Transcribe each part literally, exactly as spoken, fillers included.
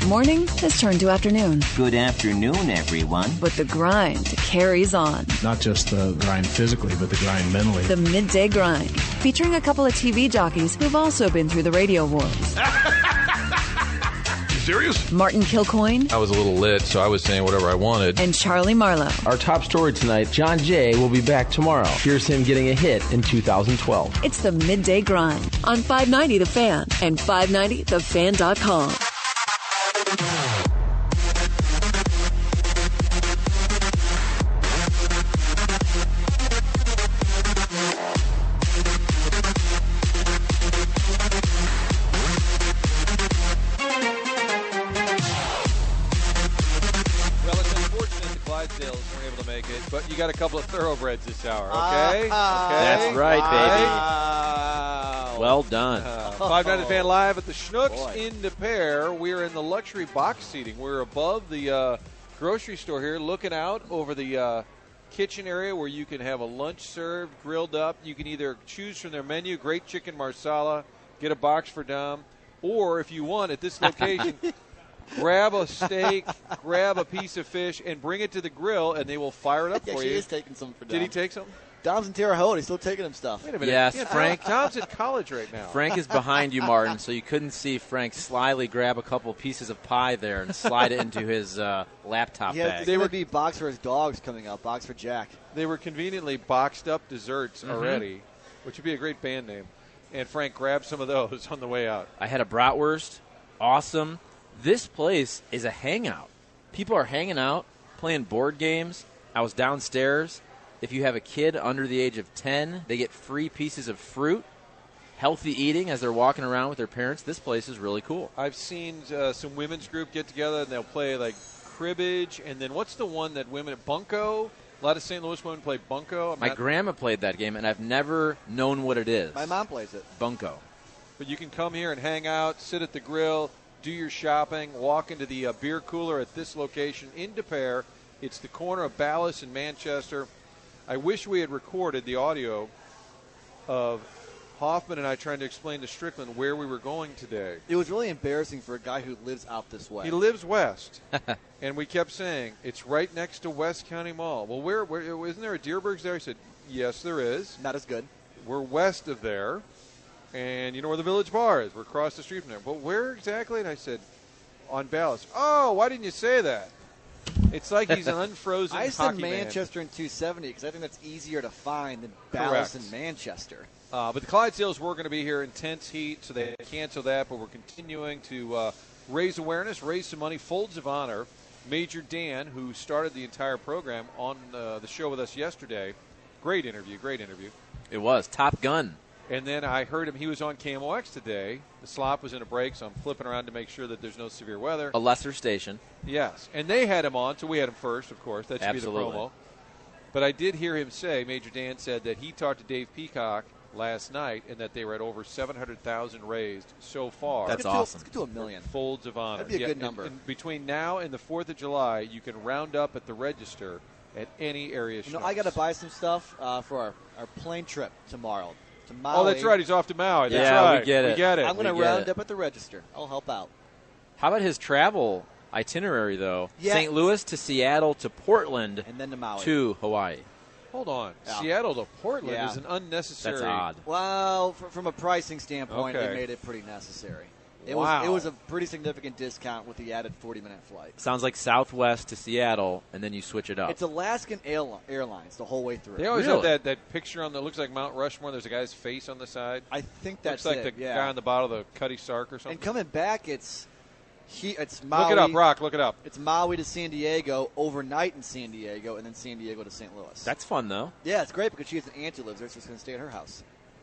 Morning has turned to afternoon. Good afternoon, everyone. But the grind carries on. Not just the grind physically, but the grind mentally. The Midday Grind, featuring a couple of T V jockeys who've also been through the radio wars. Serious? Martin Kilcoyne. I was a little lit, so I was saying whatever I wanted. And Charlie Marlowe. Our top story tonight, John Jay will be back tomorrow. Here's him getting a hit in two thousand twelve. It's the Midday Grind on five ninety The Fan and five ninety the fan dot com. But you got a couple of thoroughbreds this hour, okay? Uh, okay. That's right, baby. Wow. Well done. Uh, five ninety Fan live at the Schnucks Boy. in De Pere. We're in the luxury box seating. We're above the uh, grocery store here, looking out over the uh, kitchen area where you can have a lunch served, grilled up. You can either choose from their menu, great chicken marsala, get a box for Dom, or if you want at this location, grab a steak, grab a piece of fish, and bring it to the grill, and they will fire it up yeah, for she you. is taking some for Dom. Did he take some? Dom's in Terre Haute. He's still taking him stuff. Wait a minute. Yes, yeah, Frank. Dom's at college right now. Frank is behind you, Martin, so you couldn't see Frank slyly grab a couple pieces of pie there and slide it into his uh, laptop Yeah, bag. they would be box for his dogs coming up. Box for Jack. They were conveniently boxed up desserts Mm-hmm. already, which would be a great band name. And Frank grabbed some of those on the way out. I had a bratwurst. Awesome. This place is a hangout. People are hanging out, playing board games. I was downstairs. If you have a kid under the age of ten, they get free pieces of fruit. Healthy eating as they're walking around with their parents. This place is really cool. I've seen uh, some women's group get together, and they'll play, like, cribbage. And then what's the one that women – Bunko? A lot of Saint Louis women play Bunko. I'm My not, grandma played that game, and I've never known what it is. My mom plays it. Bunko. But you can come here and hang out, sit at the grill, do your shopping, walk into the uh, beer cooler at this location in De Pere. It's the corner of Ballas and Manchester. I wish we had recorded the audio of Hoffman and I trying to explain to Strickland where we were going today. It was really embarrassing for a guy who lives out this way. He lives west, and we kept saying, it's right next to West County Mall. Well, where, where isn't there a Deerberg's there? He said, yes, there is. Not as good. We're west of there, and you know where the Village Bar is. We're across the street from there. But where exactly? And I said, on Ballas. Oh, why didn't you say that? It's like he's an unfrozen I said hockey Manchester in two seventy because I think that's easier to find than Ballas Correct. and Manchester. Uh, but the Clydesdales were going to be here, intense heat, so they canceled that. But we're continuing to uh, raise awareness, raise some money. Folds of Honor. Major Dan, who started the entire program on uh, the show with us yesterday. Great interview, great interview. It was. Top Gun. And then I heard him, he was on K M O X today. The slop was in a break, so I'm flipping around to make sure that there's no severe weather. A lesser station. Yes. And they had him on, so we had him first, of course. That should Absolutely. be the promo. But I did hear him say, Major Dan said that he talked to Dave Peacock last night and that they were at over seven hundred thousand raised so far. That's Let's get to- awesome. Let's get to a million. Folds of Honor. That'd be a Yeah, good and- number. and between now and the fourth of July, you can round up at the register at any area. You know, Schnucks. I got to buy some stuff uh, for our, our plane trip tomorrow to Maui. Oh, that's right. He's off to Maui. That's Yeah, we right. get it. We get it. I'm going to We get round it. up at the register. I'll help out. How about his travel itinerary, though? Yeah. Saint Louis to Seattle to Portland And then to Maui. to Hawaii. Hold on. Yeah. Seattle to Portland Yeah. is an unnecessary. That's odd. Well, fr- from a pricing standpoint, Okay. they made it pretty necessary. It Wow. was it was a pretty significant discount with the added forty-minute flight. Sounds like Southwest to Seattle, and then you switch it up. It's Alaskan Airli- Airlines the whole way through. They always Really? have that, that picture on that looks like Mount Rushmore. There's a guy's face on the side. I think that's looks like it. the yeah. guy on the bottom of the Cuddy Sark or something. And coming back, it's he, it's Maui. Look it up, Rock. Look it up. It's Maui to San Diego, overnight in San Diego, and then San Diego to Saint Louis. That's fun, though. yeah, it's great because she has an aunt who lives there, so she's going to stay at her house.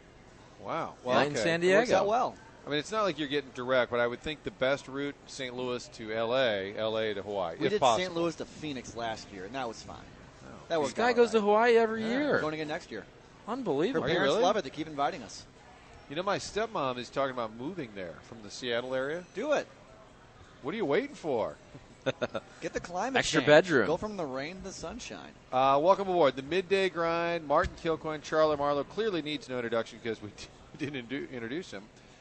Wow. Well, Well, in okay. San It works Diego. out well. I mean, it's not like you're getting direct, but I would think the best route, Saint Louis to L A, L A to Hawaii, We if did possible. Saint Louis to Phoenix last year, and that was fine. That This worked guy out goes to all Hawaii every right. year. We're going again next year. Her Unbelievable. Are you parents really? love it. They keep inviting us. You know, my stepmom is talking about moving there from the Seattle area. Do it. What are you waiting for? Get the climate Extra change. bedroom. Go from the rain to the sunshine. Uh, welcome aboard. The Midday Grind. Martin Kilcoyne, Charlie Marlowe clearly needs no introduction because we didn't indu- introduce him.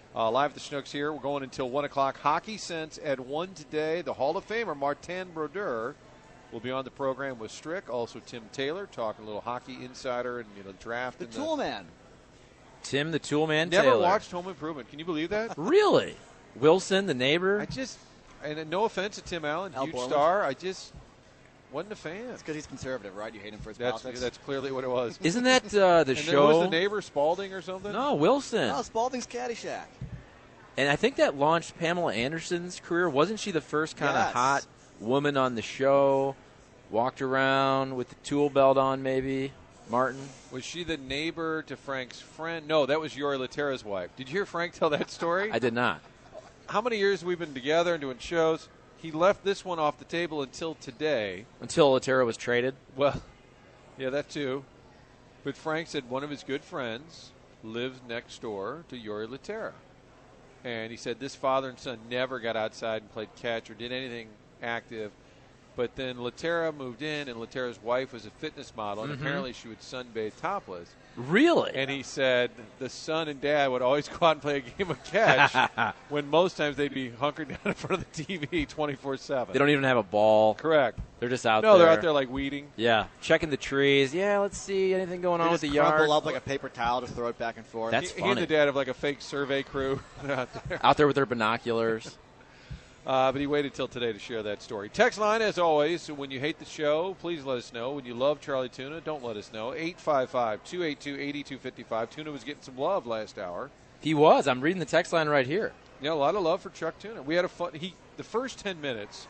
Uh, live at the Schnucks here. We're going until one o'clock. Hockey Sense at one today. The Hall of Famer, Martin Brodeur, will be on the program with Strick. Also Tim Taylor, talking a little hockey insider and, you know, draft. The and Tool Man. Tim the Toolman Never Taylor. watched Home Improvement. Can you believe that? Really? Wilson, the neighbor? I just, and no offense to Tim Allen, Al huge Borland. star. I just wasn't a fan. It's because he's conservative, right? You hate him for his That's politics. that's clearly what it was. Isn't that uh, the and show? then was the neighbor Spalding or something? No, Wilson. Oh, Spalding's Caddyshack. And I think that launched Pamela Anderson's career. Wasn't she the first kind of Yes. hot woman on the show? Walked around with the tool belt on, maybe. Martin? Was she the neighbor to Frank's friend? No, that was Yori Laterra's wife. Did you hear Frank tell that story? I did not. How many years we've been together and doing shows? He left this one off the table until today. Until Laterra was traded? Well, yeah, that too. But Frank said one of his good friends lives next door to Yori Laterra. And he said this father and son never got outside and played catch or did anything active. But then Laterra moved in, and Laterra's wife was a fitness model, and Mhm. apparently she would sunbathe topless. Really? And he said the son and dad would always go out and play a game of catch when most times they'd be hunkered down in front of the T V twenty-four seven. They don't even have a ball. Correct. They're just out no, there. they're out there like weeding. Yeah, checking the trees. Yeah, let's see anything going They on with just the yard. crumple up like a paper towel to throw it back and forth. That's he, he and funny. the dad have like a fake survey crew out there. Out there with their binoculars. Uh, but he waited till today to share that story. Text line, as always. So when you hate the show, please let us know. When you love Charlie Tuna, don't let us know. eight five five, two eight two, eight two five five. Tuna was getting some love last hour. He was. I'm reading the text line right here. Yeah, a lot of love for Chuck Tuna. We had a fun. He the first ten minutes,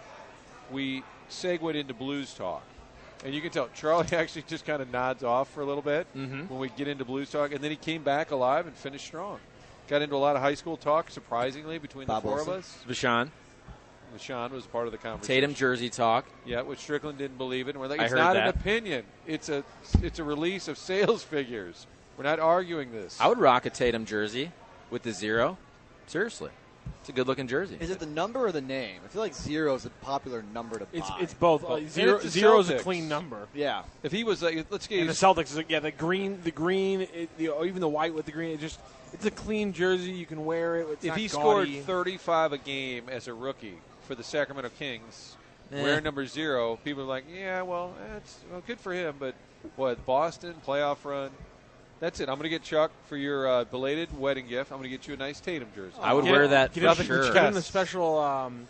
we segued into blues talk, and you can tell Charlie actually just kind of nods off for a little bit Mhm. when we get into blues talk, and then he came back alive and finished strong. Got into a lot of high school talk, surprisingly, between Bob the four Wilson. of us. Vashon. Sean was part of the conversation. Tatum jersey talk. Yeah, which Strickland didn't believe it. And we're like, I it's heard not an that. opinion. It's a it's a release of sales figures. We're not arguing this. I would rock a Tatum jersey with the zero. Seriously. It's a good-looking jersey. Is it the number or the name? I feel like zero is a popular number to It's buy. it's both. Well, Uh, and zero it's the zero is a Celtics. clean number. Yeah. If he was like, let's get And you the Celtics is like, yeah, the green, the green, it, the, or even the white with the green. It just it's a clean jersey. You can wear it. It's if not he gaudy. scored thirty-five a game as a rookie for the Sacramento Kings, Eh. wearing number zero, people are like, yeah, well, that's well, good for him. But what Boston playoff run? That's it. I'm going to get Chuck for your uh, belated wedding gift. I'm going to get you a nice Tatum jersey. I would Get wear it- that get for it- sure. Get in the special um,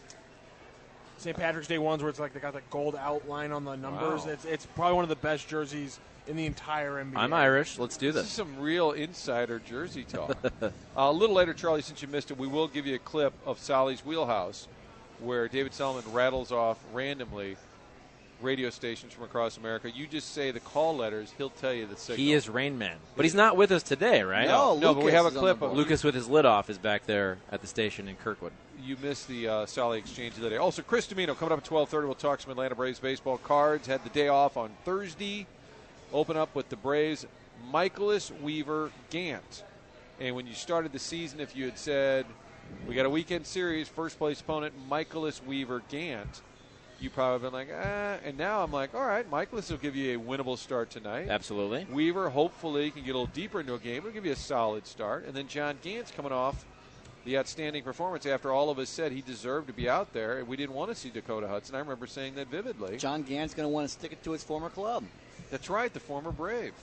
Saint Patrick's Day ones where it's like they got the gold outline on the numbers. Wow. It's it's probably one of the best jerseys in the entire N B A. I'm Irish. Let's do This is this. some real insider jersey talk. uh, a little later, Charlie, since you missed it, we will give you a clip of Solly's Wheelhouse where David Solomon rattles off randomly radio stations from across America. You just say the call letters, he'll tell you the signal. He is Rain Man. But he's not with us today, right? No, no, but we Lucas have a is on clip the of board. Lucas with his lid off is back there at the station in Kirkwood. You missed the uh, Solly exchange of the day. Also, Chris Domino coming up at twelve thirty. We'll talk some Atlanta Braves baseball. Cards had the day off on Thursday. Open up with the Braves, Michaelis Weaver Gant. And when you started the season, if you had said, we got a weekend series, first place opponent, Michaelis Weaver Gant, you probably been like, ah. And now I'm like, all right, Michaelis will give you a winnable start tonight. Absolutely. Weaver hopefully can get a little deeper into a game. It'll give you a solid start. And then John Gant's coming off the outstanding performance after all of us said he deserved to be out there, and we didn't want to see Dakota Hudson. I remember saying that vividly. John Gant's going to want to stick it to his former club. That's right, the former Brave.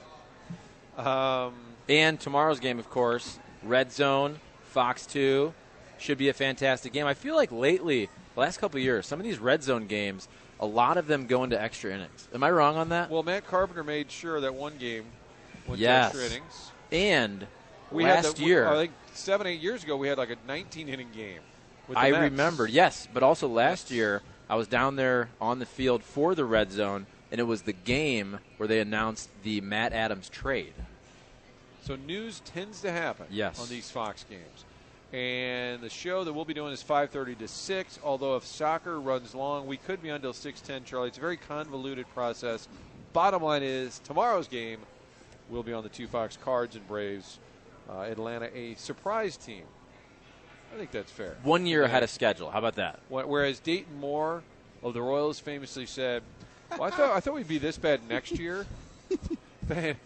Um, And tomorrow's game, of course, Red Zone, Fox two. Should be a fantastic game. I feel like lately, the last couple of years, some of these Red Zone games, a lot of them go into extra innings. Am I wrong on that? well, Matt Carpenter made sure that one game went Yes. to extra innings. And We last had the, year, I think seven, eight years ago, we had like a nineteen-inning game. With the I Mets. remember, yes, but also last Yes. year, I was down there on the field for the Red Zone, and it was the game where they announced the Matt Adams trade. So news tends to happen Yes. on these Fox games. And the show that we'll be doing is five thirty to six, although if soccer runs long, we could be on until six ten, Charlie. It's a very convoluted process. Bottom line is, tomorrow's game will be on the two Fox Cards and Braves. Uh, Atlanta, a surprise team. I think that's fair. One year Yeah. ahead of schedule. How about that? Wh- Whereas Dayton Moore of the Royals famously said, well, I thought I thought we'd be this bad next year. they,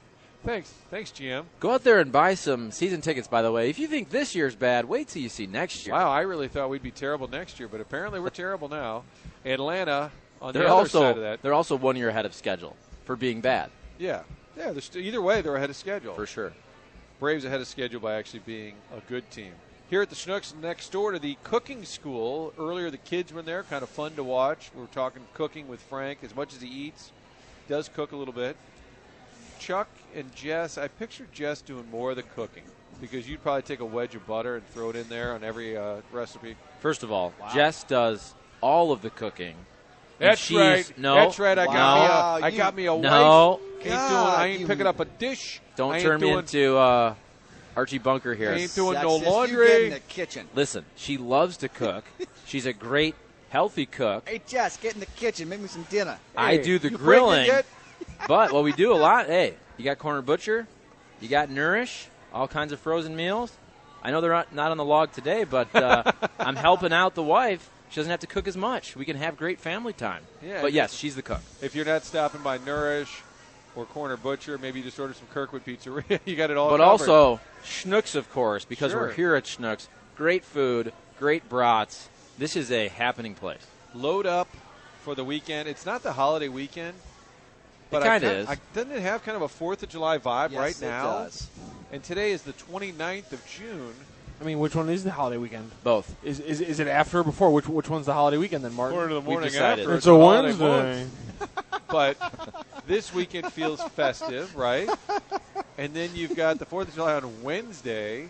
Thanks. Thanks, G M. Go out there and buy some season tickets, by the way. If you think this year's bad, wait till you see next year. Wow, I really thought we'd be terrible next year, but apparently we're terrible now. Atlanta, on they're the other also, side of that. They're also one year ahead of schedule for being bad. Yeah. Yeah, they're st- either way, they're ahead of schedule. For sure. Braves ahead of schedule by actually being a good team. Here at the Schnucks, next door to the cooking school. Earlier, the kids were in there, kind of fun to watch. We were talking cooking with Frank. As much as he eats, does cook a little bit. Chuck and Jess, I pictured Jess doing more of the cooking because you'd probably take a wedge of butter and throw it in there on every uh, recipe. First of all, wow. Jess does all of the cooking. That's she's, right. No, That's right. I wow. got me a, I got me a no. wife. Ain't doing, I ain't picking up a dish. Don't I ain't turn me doing, into uh, Archie Bunker here. I ain't doing Sexist. no laundry. You get in the kitchen. Listen, she loves to cook. She's a great, healthy cook. Hey, Jess, get in the kitchen. Make me some dinner. I Hey, do the you grilling. pregnant But what we do a lot, hey, you got Corner Butcher, you got Nourish, all kinds of frozen meals. I know they're not, not on the log today, but uh, I'm helping out the wife. She doesn't have to cook as much. We can have great family time. Yeah, but yes, she's the cook. If you're not stopping by Nourish or Corner Butcher, maybe you just order some Kirkwood Pizzeria. You got it all But covered. also Schnucks, of course, because Sure. we're here at Schnucks. Great food, great brats. This is a happening place. Load up for the weekend. It's not the holiday weekend. But It I kinda kinda- is. I, doesn't it have kind of a fourth of July vibe Yes, right it now? does. And today is the twenty-ninth of June. I mean, which one is the holiday weekend? Both. Is is, is it after or before? Which which one's the holiday weekend then, Martin? Or the morning decided. after. It's a holiday Wednesday. month. But this weekend feels festive, right? And then you've got the fourth of July on Wednesday.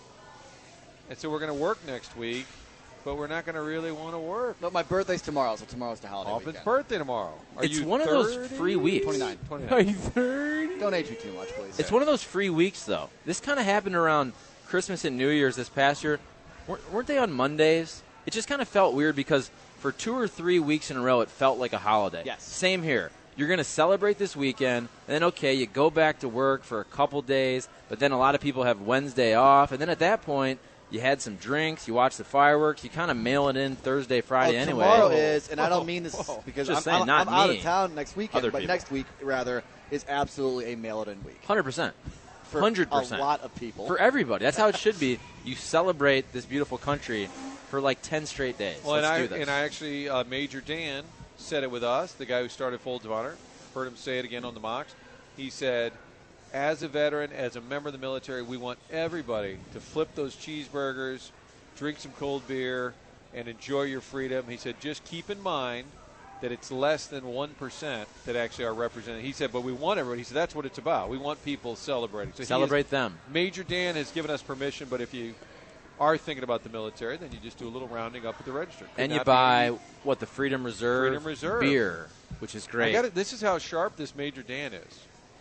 And so we're going to work next week, but we're not going to really want to work. No, my birthday's tomorrow, so tomorrow's the holiday Off weekend. his birthday tomorrow. Are It's you one of those thirty? free weeks. twenty-nine. Are twenty-nine. you thirty? Don't age me too much, please. It's one of those free weeks, though. This kind of happened around Christmas and New Year's this past year. Weren't weren't they on Mondays? It just kind of felt weird because for two or three weeks in a row, it felt like a holiday. Yes. Same here. You're going to celebrate this weekend, and then, okay, you go back to work for a couple days, but then a lot of people have Wednesday off, and then at that point, you had some drinks, you watch the fireworks, you kind of mail it in Thursday, Friday oh, anyway. Tomorrow is, and I Whoa. don't mean this Whoa. because Just I'm, saying, I'm, not I'm out me. of town next weekend, Other but people. next week, rather, is absolutely a mail-it-in week. one hundred percent. For one hundred percent. a lot of people. For everybody. That's how it should be. You celebrate this beautiful country for like ten straight days. Well, Let's and I, do this. and I actually, uh, Major Dan said it with us, the guy who started Folds of Honor. Heard him say it again on the mocks. He said, as a veteran, as a member of the military, we want everybody to flip those cheeseburgers, drink some cold beer, and enjoy your freedom. He said, just keep in mind that it's less than one percent that actually are represented. He said, but we want everybody. He said, that's what it's about. We want people celebrating. So he Celebrate is, them. Major Dan has given us permission, but if you are thinking about the military, then you just do a little rounding up at the register. Could And you not be buy, any- what, the Freedom Reserve, Freedom Reserve. beer, which is I great. gotta, this is how sharp this Major Dan is.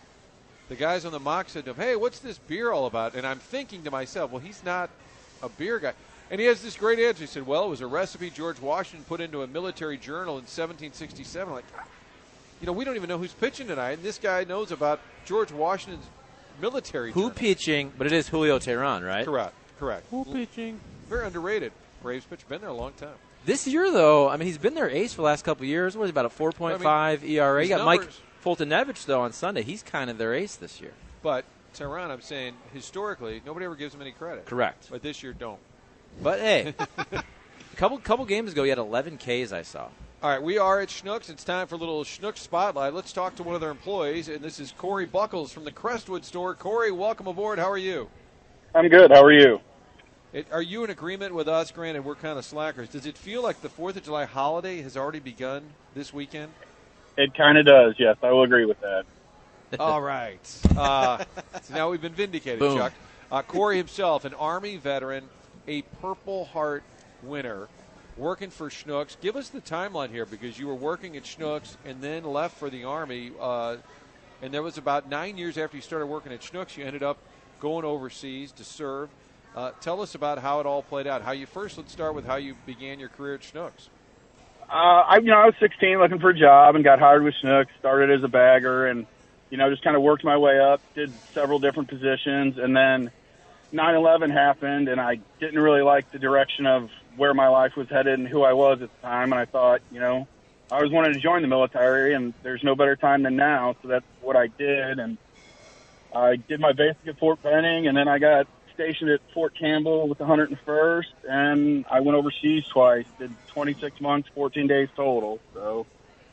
The guys on the mock said to him, hey, what's this beer all about? And I'm thinking to myself, well, he's not a beer guy. And he has this great answer. He said, well, it was a recipe George Washington put into a military journal in seventeen sixty-seven. I'm like, you know, we don't even know who's pitching tonight. And this guy knows about George Washington's military Who journal. pitching, but it is Julio Teheran, right? Correct. Correct. Who pitching? Very underrated. Braves pitcher. Been there a long time. This year, though, I mean, he's been their ace for the last couple of years. What is he, about a four point five E R A? his You got Mike numbers- Fultonevich, though, on Sunday. He's kind of their ace this year. But Tehran, I'm saying, historically, nobody ever gives him any credit. Correct. But this year, don't. But, hey, a couple, couple games ago, he had eleven Ks, I saw. All right, we are at Schnucks. It's time for a little Schnucks Spotlight. Let's talk to one of their employees, and this is Corey Buckles from the Crestwood store. Corey, welcome aboard. How are you? I'm good. How are you? It, are you in agreement with us? Granted, we're kind of slackers. Does it feel like the fourth of July holiday has already begun this weekend? It kind of does, yes. I will agree with that. All right. Uh, so now we've been vindicated, Boom. Chuck. Uh, Corey himself, an Army veteran, a Purple Heart winner, working for Schnucks. Give us the timeline here, because you were working at Schnucks and then left for the Army. Uh, and there was about nine years after you started working at Schnucks, you ended up going overseas to serve. Uh, tell us about how it all played out. How you first, let's start with how you began your career at Schnucks. Uh, I, you know, I was sixteen looking for a job and got hired with Schnucks, started as a bagger and, you know, just kind of worked my way up, did several different positions. And then nine eleven happened, and I didn't really like the direction of where my life was headed and who I was at the time. And I thought, you know, I always wanted to join the military, and there's no better time than now. So that's what I did. And I did my basic at Fort Benning, and then I got stationed at Fort Campbell with the one hundred first, and I went overseas twice. Did twenty-six months, fourteen days total. So,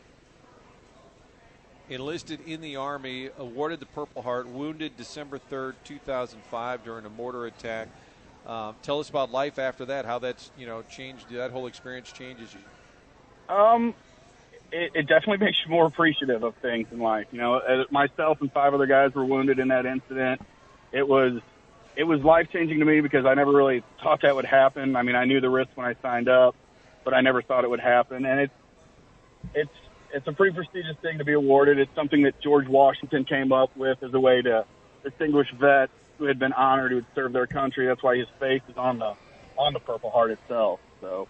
enlisted in the Army, awarded the Purple Heart, wounded December third, two thousand five during a mortar attack. Um, tell us about life after that. How that's you know changed. That whole experience changes you. Um. It, it definitely makes you more appreciative of things in life. You know, uh, myself and five other guys were wounded in that incident. It was, it was life-changing to me because I never really thought that would happen. I mean, I knew the risk when I signed up, but I never thought it would happen. And it's, it's, it's a pretty prestigious thing to be awarded. It's something that George Washington came up with as a way to distinguish vets who had been honored, who had served their country. That's why his face is on the, on the Purple Heart itself. So.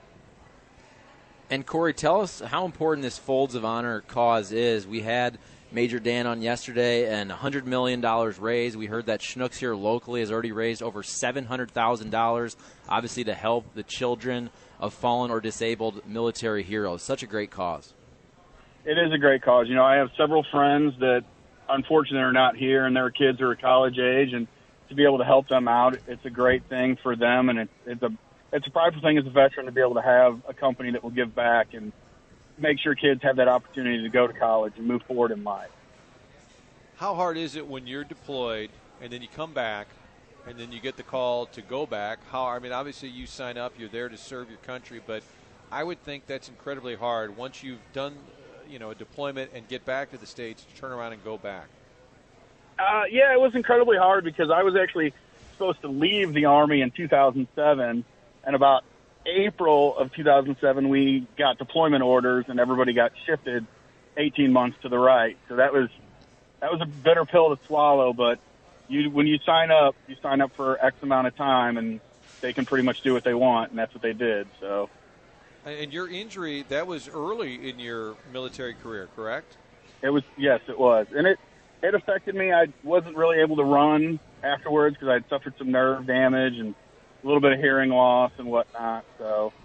And, Corey, tell us how important this Folds of Honor cause is. We had Major Dan on yesterday and one hundred million dollars raised. We heard that Schnucks here locally has already raised over seven hundred thousand dollars, obviously to help the children of fallen or disabled military heroes. Such a great cause. It is a great cause. You know, I have several friends that unfortunately are not here, and their kids are college age, and to be able to help them out, it's a great thing for them, and it's, it's a It's a prideful thing as a veteran to be able to have a company that will give back and make sure kids have that opportunity to go to college and move forward in life. How hard is it when you're deployed and then you come back and then you get the call to go back? How I mean, obviously you sign up, you're there to serve your country, but I would think that's incredibly hard once you've done, you know, a deployment and get back to the States to turn around and go back. Uh, yeah, it was incredibly hard because I was actually supposed to leave the Army in two thousand seven. And about April of two thousand seven, we got deployment orders, and everybody got shifted eighteen months to the right. So that was that was a bitter pill to swallow. But you, when you sign up, you sign up for X amount of time, and they can pretty much do what they want, and that's what they did. So. And your injury, that was early in your military career, correct? It was, yes, it was, and it it affected me. I wasn't really able to run afterwards because I'd suffered some nerve damage and a little bit of hearing loss and whatnot. So,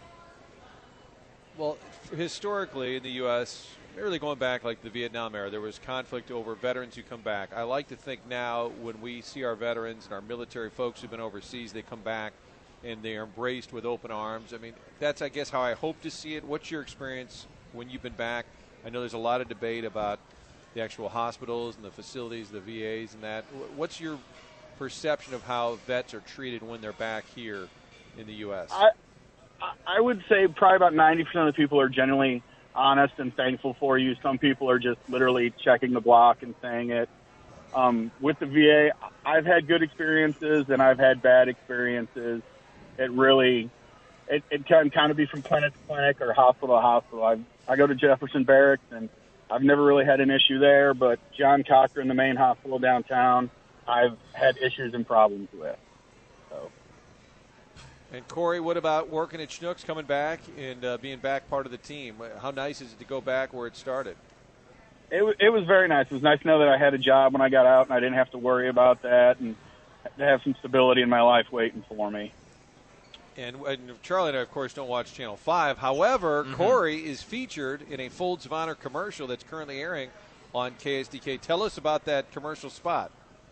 well, historically in the U S, really going back like the Vietnam era, there was conflict over veterans who come back. I like to think now when we see our veterans and our military folks who've been overseas, they come back and they are embraced with open arms. I mean, that's, I guess, how I hope to see it. What's your experience when you've been back? I know there's a lot of debate about the actual hospitals and the facilities, the V As and that. What's your perception of how vets are treated when they're back here in the U S? I, I would say probably about ninety percent of the people are genuinely honest and thankful for you. Some people are just literally checking the block and saying it. Um, with the V A, I've had good experiences and I've had bad experiences. It really, it, it can kind of be from clinic to clinic or hospital to hospital. I I go to Jefferson Barracks and I've never really had an issue there, but John Cochran, the main hospital downtown, I've had issues and problems with. So. And, Corey, what about working at Schnucks, coming back and uh, being back part of the team? How nice is it to go back where it started? It, w- it was very nice. It was nice to know that I had a job when I got out and I didn't have to worry about that and to have some stability in my life waiting for me. And, and Charlie and I, of course, don't watch Channel five. However, mm-hmm. Corey is featured in a Folds of Honor commercial that's currently airing on K S D K. Tell us about that commercial spot.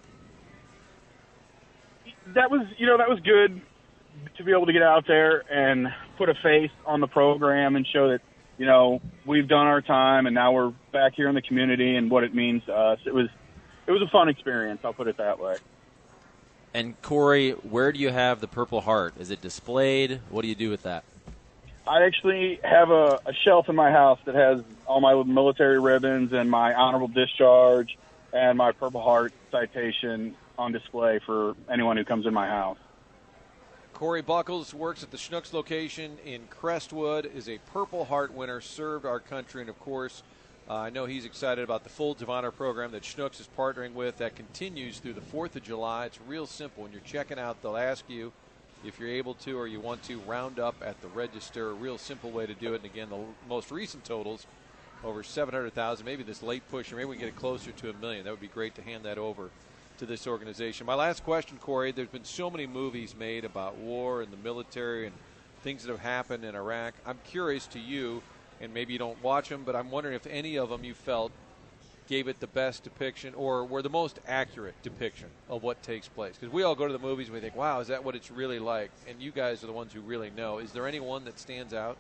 That was, you know, that was good to be able to get out there and put a face on the program and show that, you know, we've done our time and now we're back here in the community and what it means to us. It was, it was a fun experience. I'll put it that way. And, Corey, where do you have the Purple Heart? Is it displayed? What do you do with that? I actually have a, a shelf in my house that has all my military ribbons and my honorable discharge and my Purple Heart citation on display for anyone who comes in my house. Corey Buckles works at the Schnucks location in Crestwood, is a Purple Heart winner, served our country, and, of course, uh, I know he's excited about the Folds of Honor program that Schnucks is partnering with that continues through the fourth of July. It's real simple. When you're checking out, they'll ask you if you're able to or you want to round up at the register. A real simple way to do it. And, again, the most recent totals, over seven hundred thousand. Maybe this late push, or maybe we can get it closer to a million. That would be great to hand that over to this organization. My last question, Corey, there's been so many movies made about war and the military and things that have happened in Iraq. I'm curious to you, and maybe you don't watch them, but I'm wondering if any of them you felt gave it the best depiction or were the most accurate depiction of what takes place? Because we all go to the movies and we think, wow, is that what it's really like? And you guys are the ones who really know. Is there any one that stands out?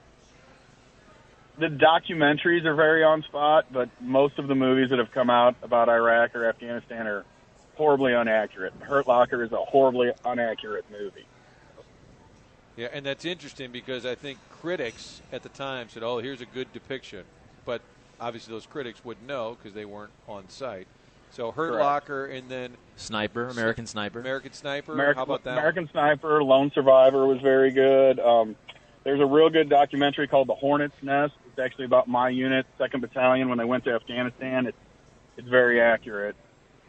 The documentaries are very on spot, but most of the movies that have come out about Iraq or Afghanistan are horribly inaccurate. Hurt Locker is a horribly inaccurate movie. Yeah, and that's interesting because I think critics at the time said, oh, here's a good depiction. But obviously those critics wouldn't know because they weren't on site. So Hurt Correct. Locker and then Sniper, American Sniper. American Sniper. American, How about that? American one? Sniper, Lone Survivor was very good. Um, there's a real good documentary called The Hornet's Nest. It's actually about my unit, second Battalion, when they went to Afghanistan. It's, it's very accurate.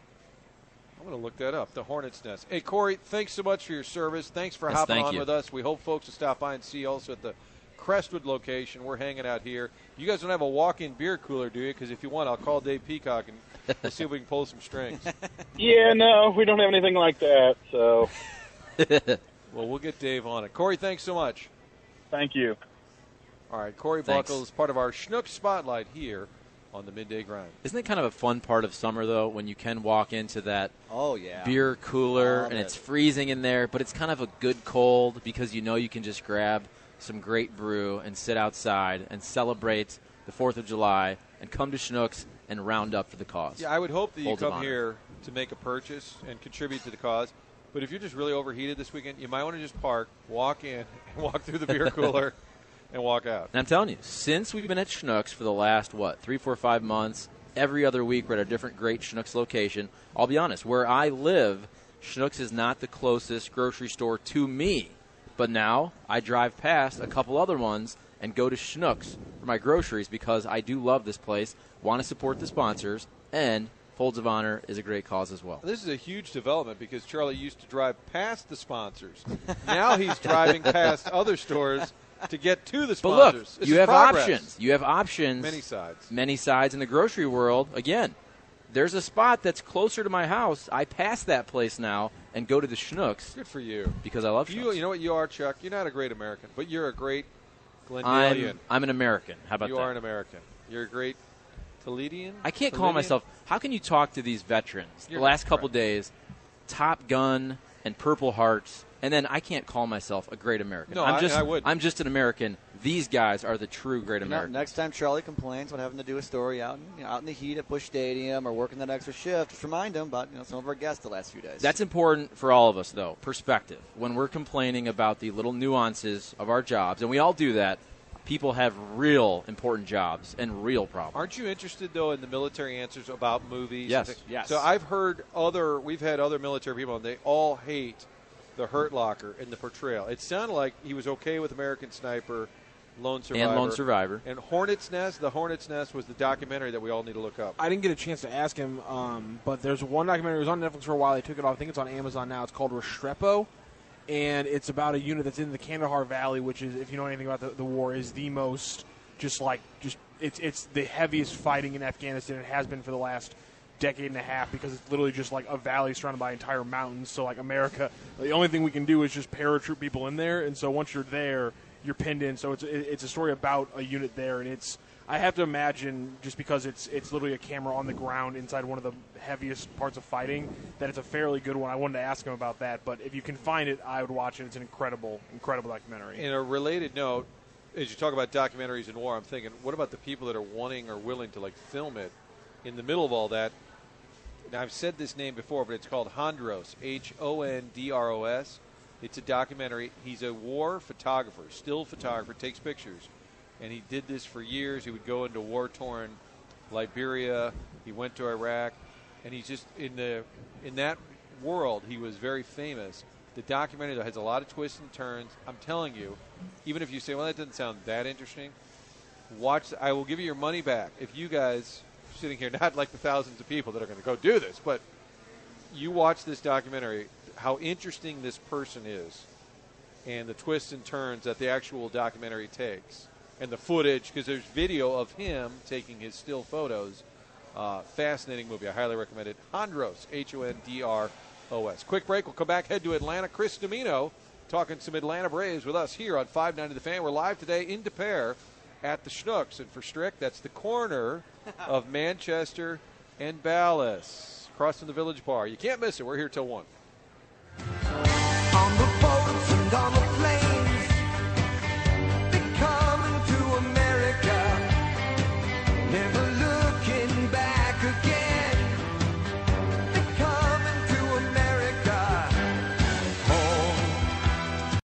I'm going to look that up, The Hornet's Nest. Hey, Corey, thanks so much for your service. Thanks for Yes, hopping thank on you. with us. We hope folks will stop by and see you also at the Crestwood location. We're hanging out here. You guys don't have a walk-in beer cooler, do you? Because if you want, I'll call Dave Peacock and we'll see if we can pull some strings. Yeah, no, we don't have anything like that. So, Well, we'll get Dave on it. Corey, thanks so much. thank you. All right, Corey Thanks. Buckles, part of our Schnook Spotlight here on the Midday Grind. Isn't it kind of a fun part of summer, though, when you can walk into that Oh, yeah. beer cooler Love and it. it's freezing in there, but it's kind of a good cold because you know you can just grab some great brew and sit outside and celebrate the fourth of July and come to Schnucks and round up for the cause. Yeah, I would hope that you Folds of come honor. here to make a purchase and contribute to the cause. But if you're just really overheated this weekend, you might want to just park, walk in, and walk through the beer cooler, and walk out. And I'm telling you, since we've been at Schnucks for the last, what, three, four, five months, every other week we're at a different great Schnucks location. I'll be honest, where I live, Schnucks is not the closest grocery store to me. But now I drive past a couple other ones and go to Schnucks for my groceries because I do love this place, want to support the sponsors, and Folds of Honor is a great cause as well. This is a huge development because Charlie used to drive past the sponsors. Now he's driving past other stores to get to the But sponsors. look, This you is have progress. options. You have options. Many sides. Many sides in the grocery world. Again, there's a spot that's closer to my house. I pass that place now and go to the Schnucks Good for you. because I love You, Schnucks. you know what you are, Chuck? You're not a great American, but you're a great Glendalian. I'm, I'm an American. How about you that? are an American. You're a great Toledian? I can't call Toledian? myself. How can you talk to these veterans You're the last not couple correct. days, Top Gun and Purple Hearts, and then I can't call myself a great American. No, I'm I- just I would. I'm just an American. These guys are the true great You know, Americans. next time Charlie complains about having to do a story out in, you know, out in the heat at Busch Stadium or working that extra shift, just remind him about you know some of our guests the last few days. That's important for all of us, though. Perspective. When we're complaining about the little nuances of our jobs, and we all do that, people have real important jobs and real problems. Aren't you interested, though, in the military answers about movies? Yes, and things? yes. So I've heard other, we've had other military people, and they all hate the Hurt Locker and the portrayal. It sounded like he was okay with American Sniper, Lone Survivor. And Lone Survivor. And Hornet's Nest. The Hornet's Nest was the documentary that we all need to look up. I didn't get a chance to ask him, um, but there's one documentary. It was on Netflix for a while. They took it off. I think it's on Amazon now. It's called Restrepo, and it's about a unit that's in the Kandahar Valley, which is, if you know anything about the, the war, is the most just like just it's it's the heaviest fighting in Afghanistan. It has been for the last decade and a half because it's literally just like a valley surrounded by entire mountains. So like America, the only thing we can do is just paratroop people in there, and so once you're there, you're pinned in. So it's it's a story about a unit there, and it's I have to imagine just because it's it's literally a camera on the ground inside one of the heaviest parts of fighting that it's a fairly good one. I wanted to ask him about that, but if you can find it, I would watch it. It's an incredible, incredible documentary. In a related note, as you talk about documentaries in war, I'm thinking, what about the people that are wanting or willing to like film it in the middle of all that? Now, I've said this name before, but it's called Hondros, H O N D R O S. It's a documentary. He's a war photographer, still photographer, takes pictures. And he did this for years. He would go into war-torn Liberia. He went to Iraq. And he's just, in the in that world, he was very famous. The documentary has a lot of twists and turns. I'm telling you, even if you say, well, that doesn't sound that interesting, watch. I will give you your money back if you guys sitting here, not like the thousands of people that are going to go do this, but you watch this documentary, how interesting this person is and the twists and turns that the actual documentary takes and the footage, because there's video of him taking his still photos. Uh, fascinating movie. I highly recommend it. Hondros, H O N D R O S. Quick break. We'll come back, head to Atlanta. Chris Domino talking some Atlanta Braves with us here on five ninety The Fan. We're live today in Des Peres at the Schnucks. And for Strick, that's the corner of Manchester and Ballas across from the Village Bar. You can't miss it. We're here till one. On the boats and on the